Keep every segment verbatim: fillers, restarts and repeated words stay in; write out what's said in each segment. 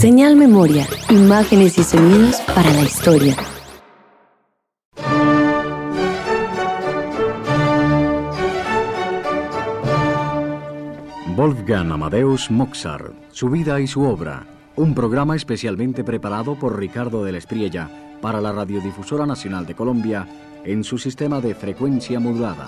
Señal Memoria, imágenes y sonidos para la historia. Wolfgang Amadeus Mozart, su vida y su obra. Un programa especialmente preparado por Ricardo de la Espriella para la Radiodifusora Nacional de Colombia en su sistema de frecuencia modulada.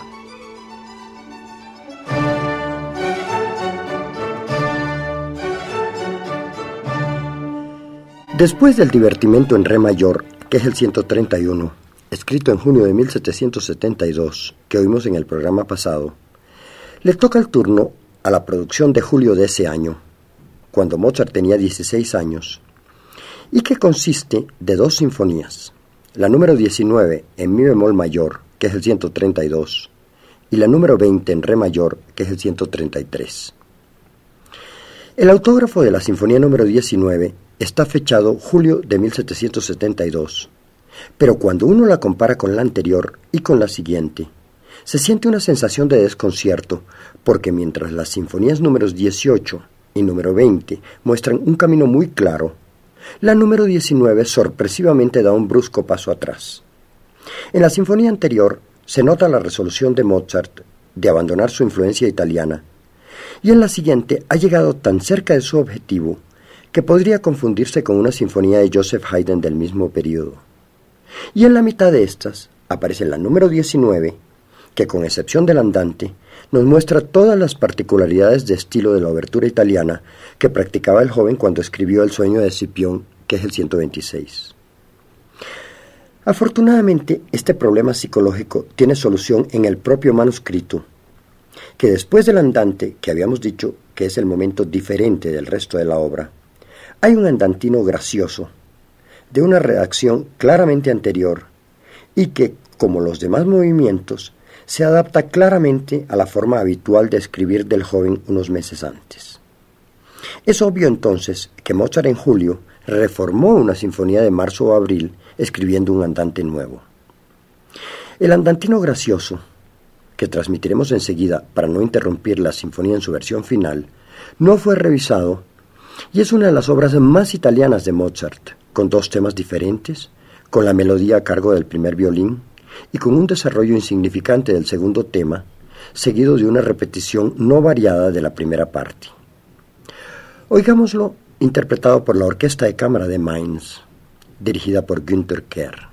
Después del divertimento en re mayor, que es el ciento treinta y uno, escrito en junio de mil setecientos setenta y dos, que oímos en el programa pasado, le toca el turno a la producción de julio de ese año, cuando Mozart tenía dieciséis años, y que consiste de dos sinfonías, la número diecinueve en mi bemol mayor, que es el ciento treinta y dos, y la número veinte en re mayor, que es el ciento treinta y tres. El autógrafo de la sinfonía número diecinueve está fechado julio de mil setecientos setenta y dos, pero cuando uno la compara con la anterior y con la siguiente, se siente una sensación de desconcierto, porque mientras las sinfonías números dieciocho y número veinte muestran un camino muy claro, la número diecinueve sorpresivamente da un brusco paso atrás. En la sinfonía anterior se nota la resolución de Mozart de abandonar su influencia italiana, y en la siguiente ha llegado tan cerca de su objetivo que podría confundirse con una sinfonía de Joseph Haydn del mismo periodo. Y en la mitad de estas aparece la número diecinueve, que con excepción del andante, nos muestra todas las particularidades de estilo de la obertura italiana que practicaba el joven cuando escribió El sueño de Escipión, que es el ciento veintiséis. Afortunadamente, este problema psicológico tiene solución en el propio manuscrito, que después del andante, que habíamos dicho que es el momento diferente del resto de la obra, hay un andantino gracioso, de una redacción claramente anterior, y que, como los demás movimientos, se adapta claramente a la forma habitual de escribir del joven unos meses antes. Es obvio entonces que Mozart en julio reformó una sinfonía de marzo o abril escribiendo un andante nuevo. El andantino gracioso, que transmitiremos enseguida para no interrumpir la sinfonía en su versión final, no fue revisado y es una de las obras más italianas de Mozart, con dos temas diferentes, con la melodía a cargo del primer violín y con un desarrollo insignificante del segundo tema, seguido de una repetición no variada de la primera parte. Oigámoslo interpretado por la Orquesta de Cámara de Mainz, dirigida por Günther Kerr.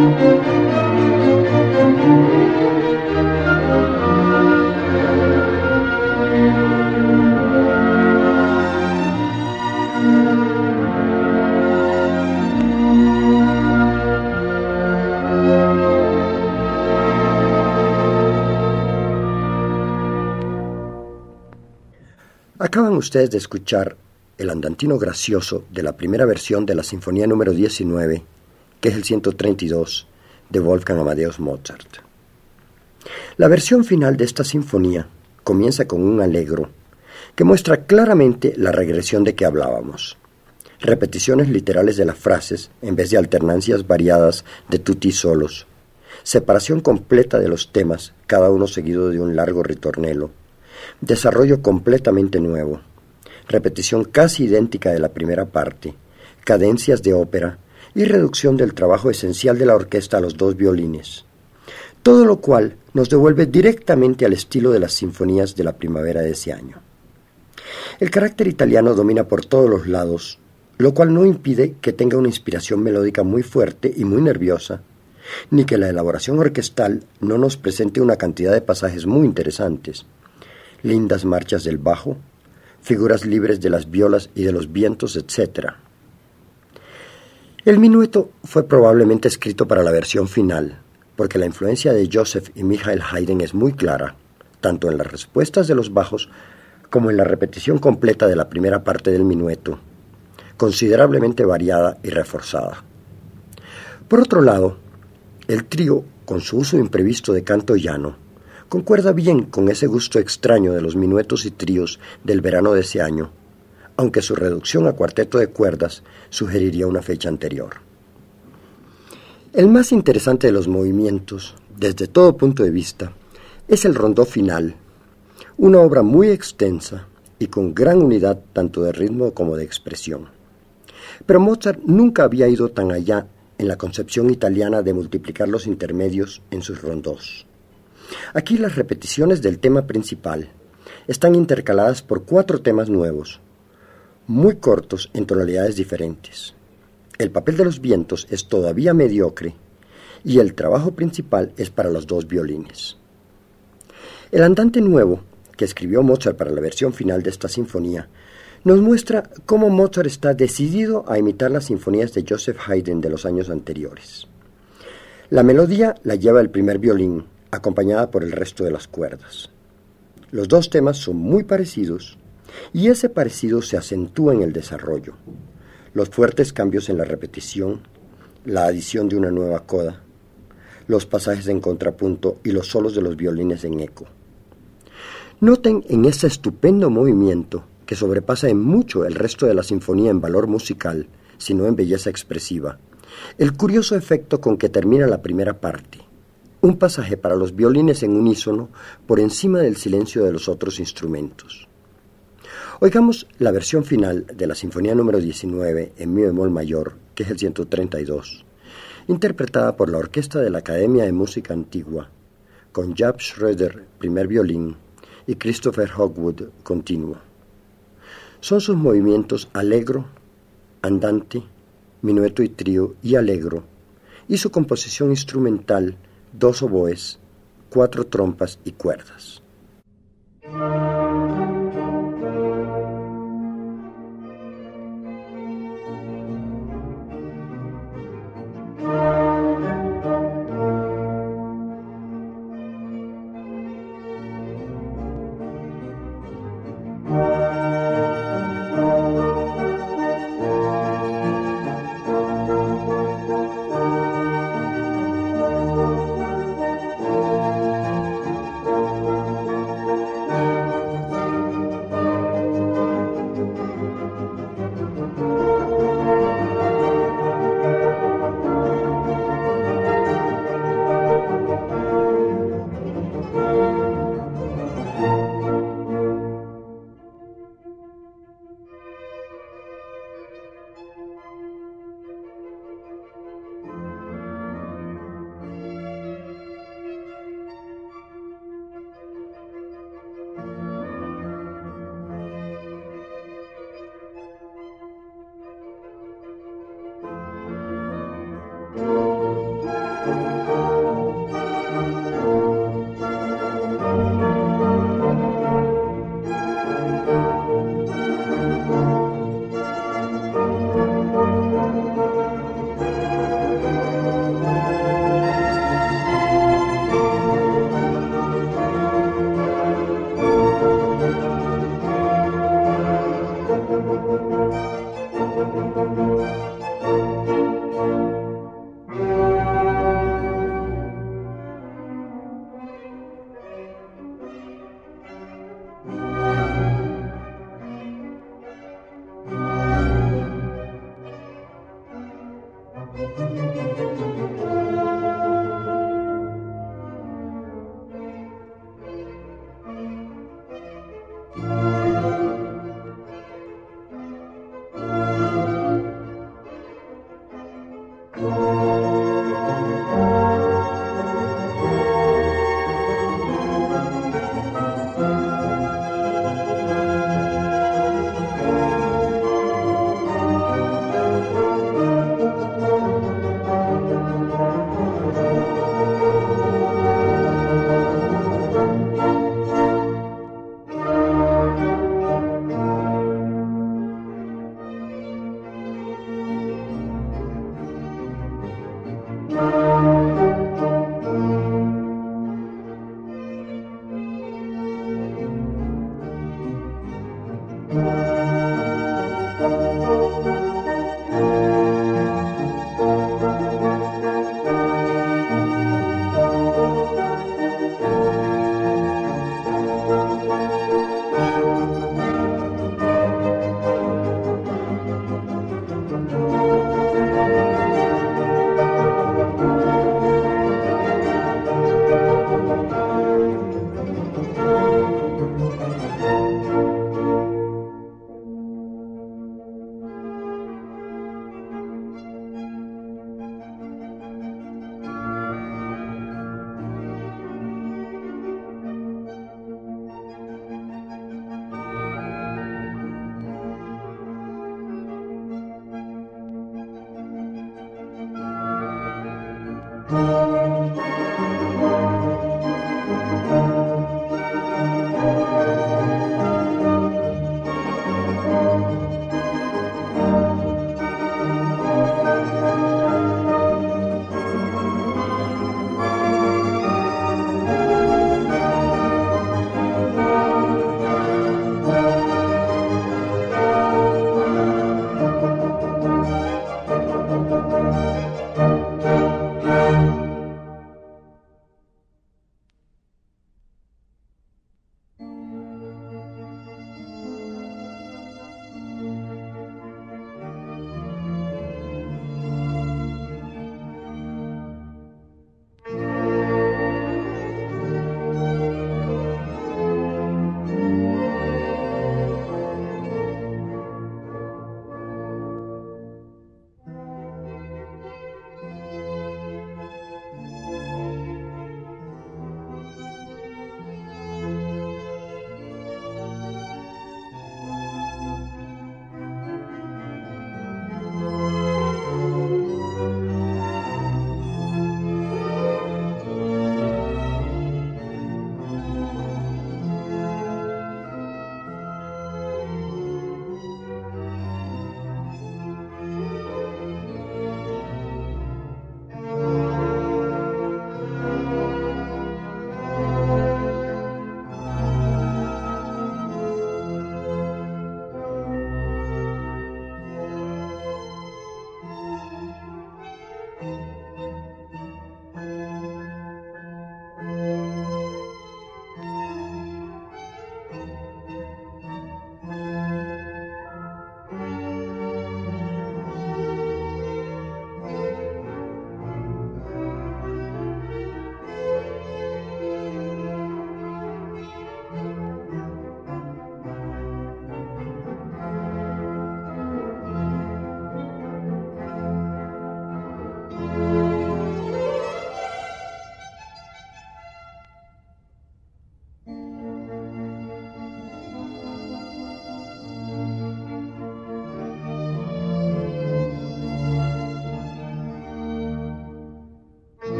Acaban ustedes de escuchar el andantino gracioso de la primera versión de la Sinfonía número diecinueve, que es el ciento treinta y dos, de Wolfgang Amadeus Mozart. La versión final de esta sinfonía comienza con un allegro que muestra claramente la regresión de que hablábamos. Repeticiones literales de las frases en vez de alternancias variadas de tutti solos. Separación completa de los temas, cada uno seguido de un largo ritornello. Desarrollo completamente nuevo, repetición casi idéntica de la primera parte, cadencias de ópera y reducción del trabajo esencial de la orquesta a los dos violines. Todo lo cual nos devuelve directamente al estilo de las sinfonías de la primavera de ese año. El carácter italiano domina por todos los lados, lo cual no impide que tenga una inspiración melódica muy fuerte y muy nerviosa, ni que la elaboración orquestal no nos presente una cantidad de pasajes muy interesantes. Lindas marchas del bajo, figuras libres de las violas y de los vientos, etcétera. El minueto fue probablemente escrito para la versión final, porque la influencia de Joseph y Michael Haydn es muy clara, tanto en las respuestas de los bajos como en la repetición completa de la primera parte del minueto, considerablemente variada y reforzada. Por otro lado, el trío, con su uso imprevisto de canto llano, concuerda bien con ese gusto extraño de los minuetos y tríos del verano de ese año, aunque su reducción a cuarteto de cuerdas sugeriría una fecha anterior. El más interesante de los movimientos, desde todo punto de vista, es el rondó final, una obra muy extensa y con gran unidad tanto de ritmo como de expresión. Pero Mozart nunca había ido tan allá en la concepción italiana de multiplicar los intermedios en sus rondós. Aquí las repeticiones del tema principal están intercaladas por cuatro temas nuevos, muy cortos en tonalidades diferentes. El papel de los vientos es todavía mediocre y el trabajo principal es para los dos violines. El andante nuevo que escribió Mozart para la versión final de esta sinfonía nos muestra cómo Mozart está decidido a imitar las sinfonías de Joseph Haydn de los años anteriores. La melodía la lleva el primer violín, acompañada por el resto de las cuerdas. Los dos temas son muy parecidos y ese parecido se acentúa en el desarrollo. Los fuertes cambios en la repetición, la adición de una nueva coda, los pasajes en contrapunto y los solos de los violines en eco. Noten en ese estupendo movimiento que sobrepasa en mucho el resto de la sinfonía en valor musical, sino en belleza expresiva, el curioso efecto con que termina la primera parte. Un pasaje para los violines en unísono por encima del silencio de los otros instrumentos. Oigamos la versión final de la Sinfonía número diecinueve en mi bemol mayor, que es el ciento treinta y dos, interpretada por la Orquesta de la Academia de Música Antigua, con Jaap Schröder, primer violín, y Christopher Hogwood, continuo. Son sus movimientos allegro, andante, minueto y trío y allegro, y su composición instrumental, dos oboes, cuatro trompas y cuerdas.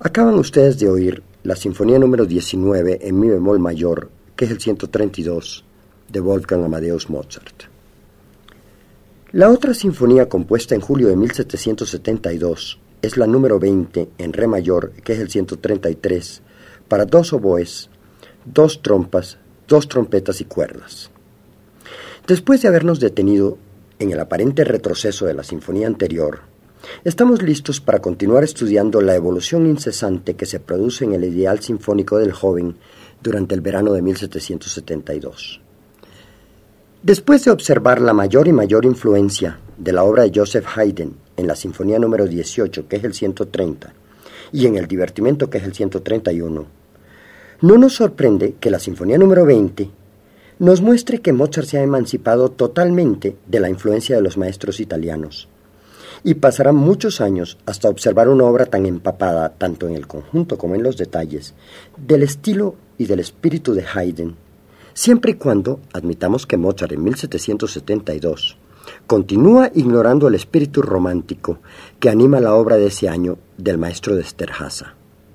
Acaban ustedes de oír la Sinfonía número diecinueve en mi bemol mayor, que es el ciento treinta y dos de Wolfgang Amadeus Mozart. La otra sinfonía compuesta en julio de mil setecientos setenta y dos es la número veinte en re mayor, que es el ciento treinta y tres, para dos oboes, dos trompas, dos trompetas y cuerdas. Después de habernos detenido en el aparente retroceso de la sinfonía anterior, estamos listos para continuar estudiando la evolución incesante que se produce en el ideal sinfónico del joven durante el verano de mil setecientos setenta y dos. Después de observar la mayor y mayor influencia de la obra de Joseph Haydn en la sinfonía número dieciocho, que es el ciento treinta, y en el divertimento, que es el ciento treinta y uno, no nos sorprende que la sinfonía número veinte nos muestre que Mozart se ha emancipado totalmente de la influencia de los maestros italianos, y pasará muchos años hasta observar una obra tan empapada, tanto en el conjunto como en los detalles, del estilo y del espíritu de Haydn, siempre y cuando admitamos que Mozart en mil setecientos setenta y dos continúa ignorando el espíritu romántico que anima la obra de ese año del maestro de Esterházy.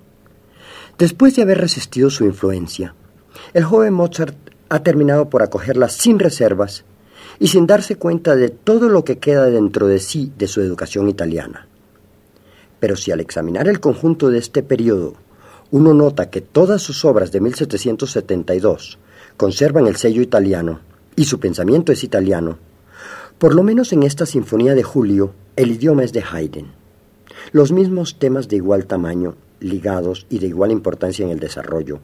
Después de haber resistido su influencia, el joven Mozart ha terminado por acogerla sin reservas y sin darse cuenta de todo lo que queda dentro de sí de su educación italiana. Pero si al examinar el conjunto de este periodo uno nota que todas sus obras de mil setecientos setenta y dos conservan el sello italiano y su pensamiento es italiano, por lo menos en esta sinfonía de julio el idioma es de Haydn. Los mismos temas de igual tamaño, ligados y de igual importancia en el desarrollo.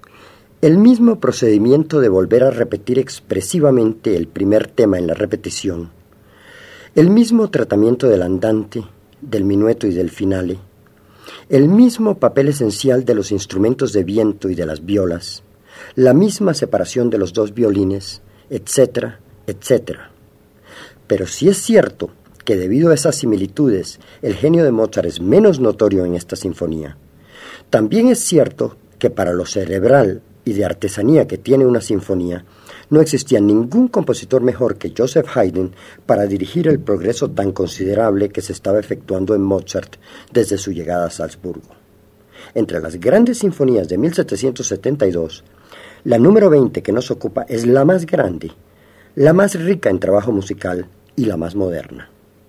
El mismo procedimiento de volver a repetir expresivamente el primer tema en la repetición. El mismo tratamiento del andante, del minueto y del finale. El mismo papel esencial de los instrumentos de viento y de las violas. La misma separación de los dos violines, etcétera, etcétera. Pero si es cierto que debido a esas similitudes el genio de Mozart es menos notorio en esta sinfonía, también es cierto que para lo cerebral y de artesanía que tiene una sinfonía, no existía ningún compositor mejor que Joseph Haydn para dirigir el progreso tan considerable que se estaba efectuando en Mozart desde su llegada a Salzburgo. Entre las grandes sinfonías de mil setecientos setenta y dos, la número veinte que nos ocupa es la más grande, la más rica en trabajo musical y la más moderna.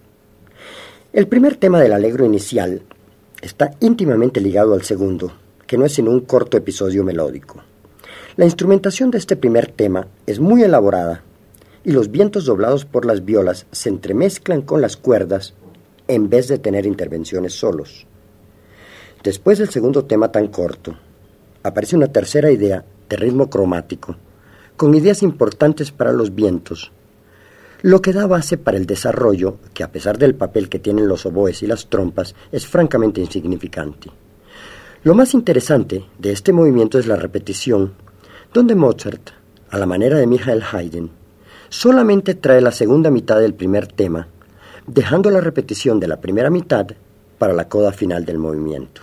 El primer tema del allegro inicial está íntimamente ligado al segundo, que no es sino un corto episodio melódico. La instrumentación de este primer tema es muy elaborada y los vientos doblados por las violas se entremezclan con las cuerdas en vez de tener intervenciones solos. Después del segundo tema tan corto, aparece una tercera idea de ritmo cromático, con ideas importantes para los vientos, lo que da base para el desarrollo que, a pesar del papel que tienen los oboes y las trompas, es francamente insignificante. Lo más interesante de este movimiento es la repetición, donde Mozart, a la manera de Michael Haydn, solamente trae la segunda mitad del primer tema, dejando la repetición de la primera mitad para la coda final del movimiento.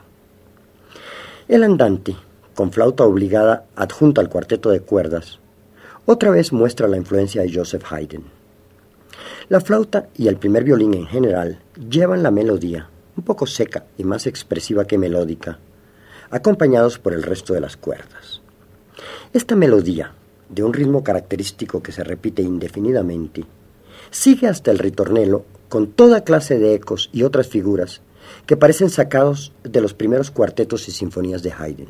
El andante, con flauta obligada adjunta al cuarteto de cuerdas, otra vez muestra la influencia de Joseph Haydn. La flauta y el primer violín en general llevan la melodía, un poco seca y más expresiva que melódica, acompañados por el resto de las cuerdas. Esta melodía, de un ritmo característico que se repite indefinidamente, sigue hasta el ritornello con toda clase de ecos y otras figuras que parecen sacados de los primeros cuartetos y sinfonías de Haydn.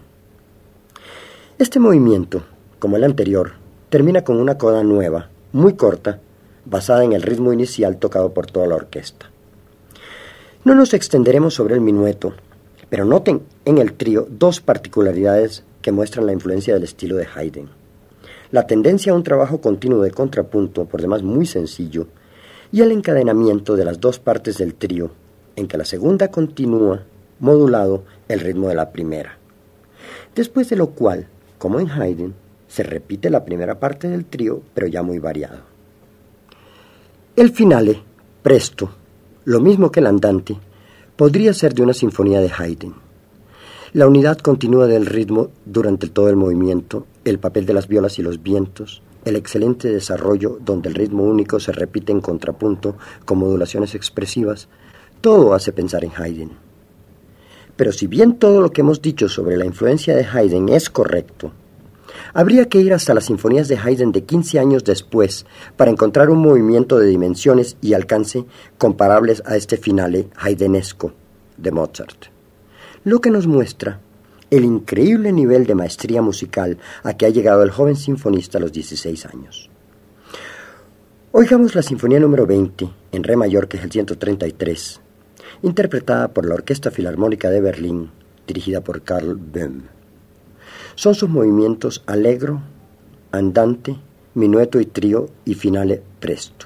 Este movimiento, como el anterior, termina con una coda nueva, muy corta, basada en el ritmo inicial tocado por toda la orquesta. No nos extenderemos sobre el minueto, pero noten en el trío dos particularidades que muestran la influencia del estilo de Haydn. La tendencia a un trabajo continuo de contrapunto, por demás muy sencillo, y el encadenamiento de las dos partes del trío, en que la segunda continúa, modulado, el ritmo de la primera. Después de lo cual, como en Haydn, se repite la primera parte del trío, pero ya muy variado. El finale, presto, lo mismo que el andante, podría ser de una sinfonía de Haydn. La unidad continua del ritmo durante todo el movimiento, el papel de las violas y los vientos, el excelente desarrollo donde el ritmo único se repite en contrapunto con modulaciones expresivas, todo hace pensar en Haydn. Pero si bien todo lo que hemos dicho sobre la influencia de Haydn es correcto, habría que ir hasta las sinfonías de Haydn de quince años después para encontrar un movimiento de dimensiones y alcance comparables a este finale haydenesco de Mozart, lo que nos muestra el increíble nivel de maestría musical a que ha llegado el joven sinfonista a los dieciséis años. Oigamos la sinfonía número veinte, en re mayor, que es el ciento treinta y tres, interpretada por la Orquesta Filarmónica de Berlín, dirigida por Karl Böhm. Son sus movimientos allegro, andante, minueto y trío y finale presto.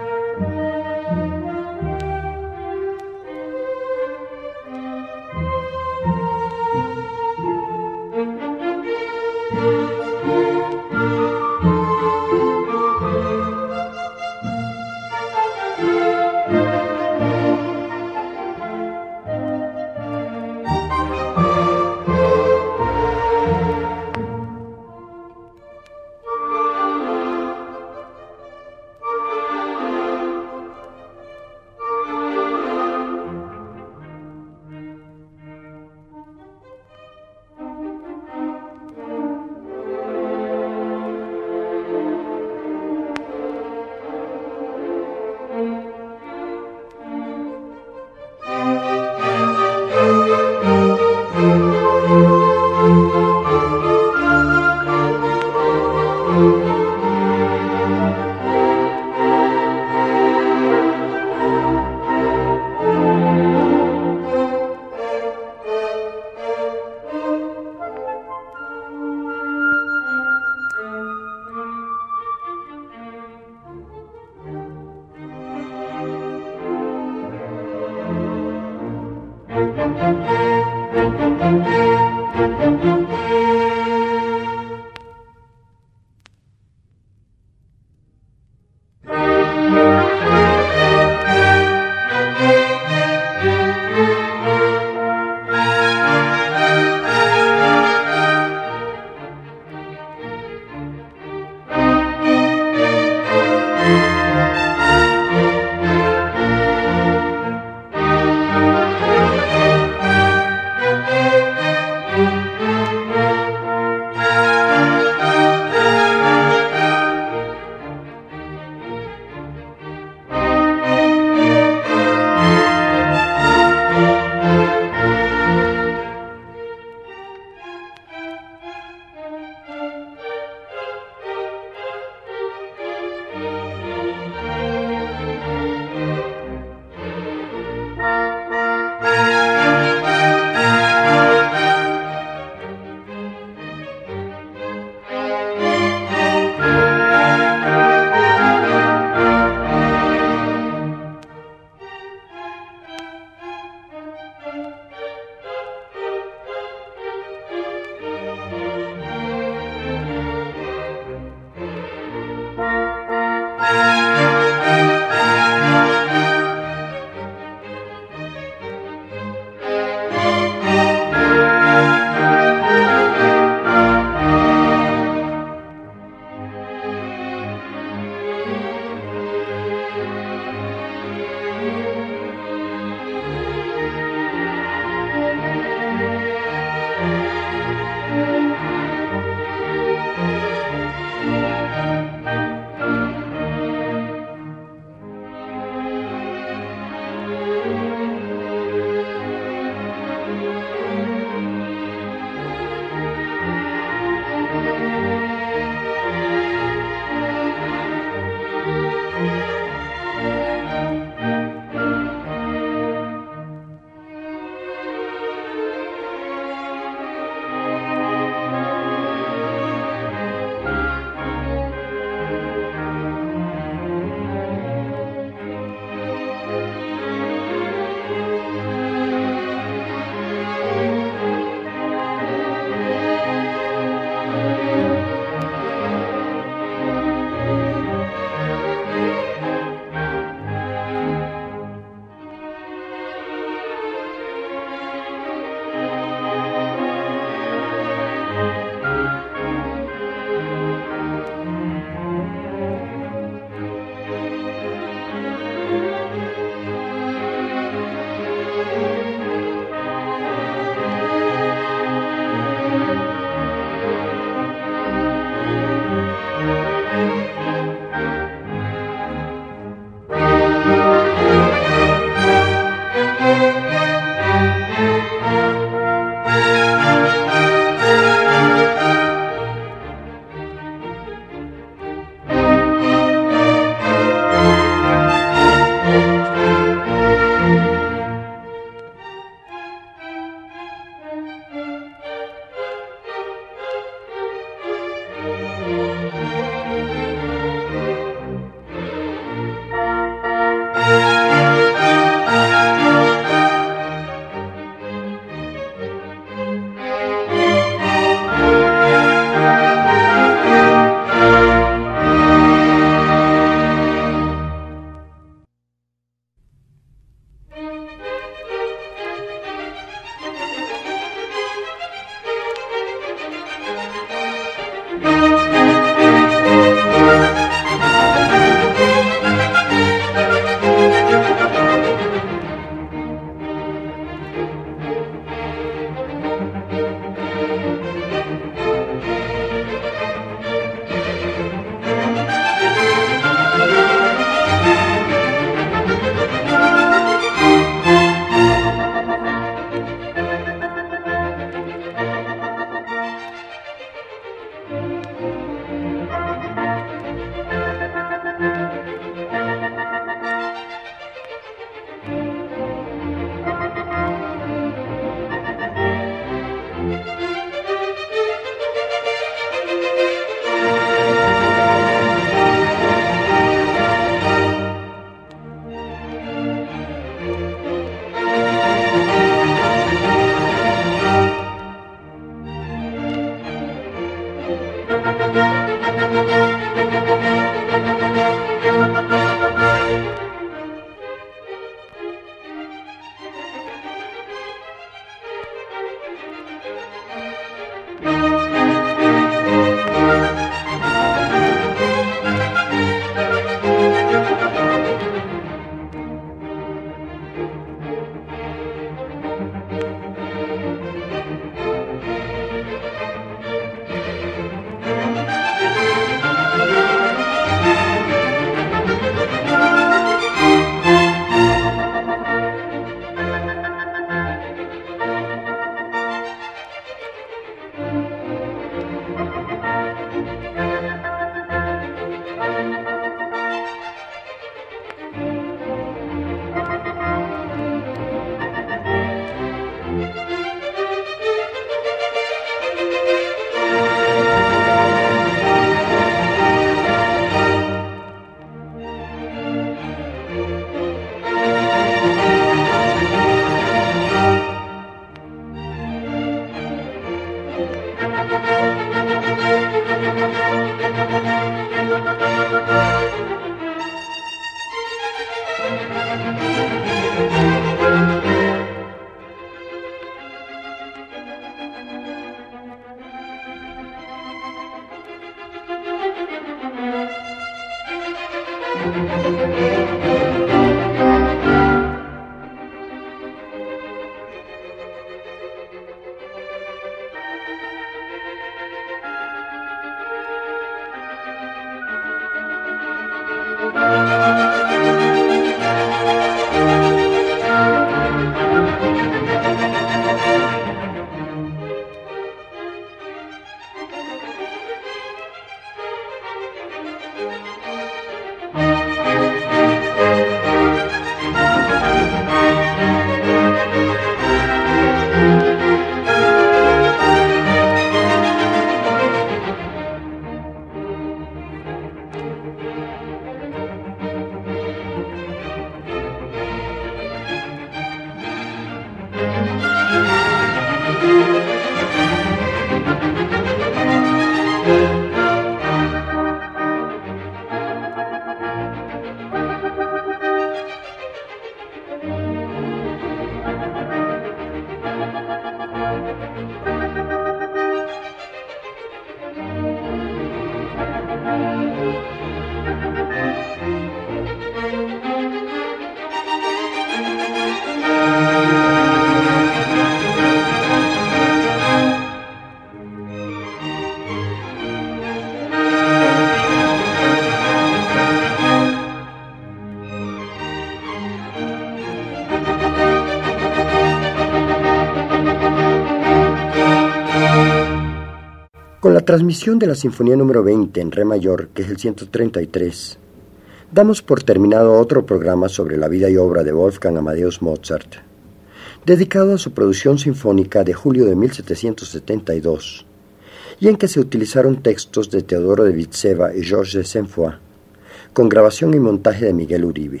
Con la transmisión de la Sinfonía número veinte en Re mayor, que es el ciento treinta y tres, damos por terminado otro programa sobre la vida y obra de Wolfgang Amadeus Mozart, dedicado a su producción sinfónica de julio de mil setecientos setenta y dos, y en que se utilizaron textos de Teodoro de Vitseva y Georges de Saint-Foy, con grabación y montaje de Miguel Uribe.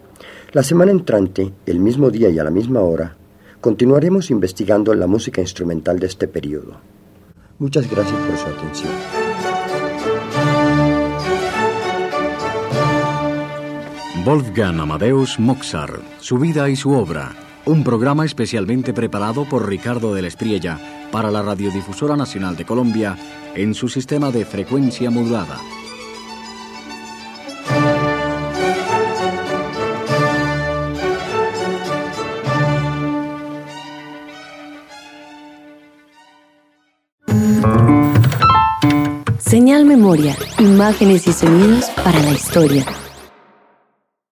La semana entrante, el mismo día y a la misma hora, continuaremos investigando la música instrumental de este periodo. Muchas gracias por su atención. Wolfgang Amadeus Mozart, su vida y su obra. Un programa especialmente preparado por Ricardo de la Espriella para la Radiodifusora Nacional de Colombia en su sistema de frecuencia modulada. Señal Memoria, imágenes y sonidos para la historia.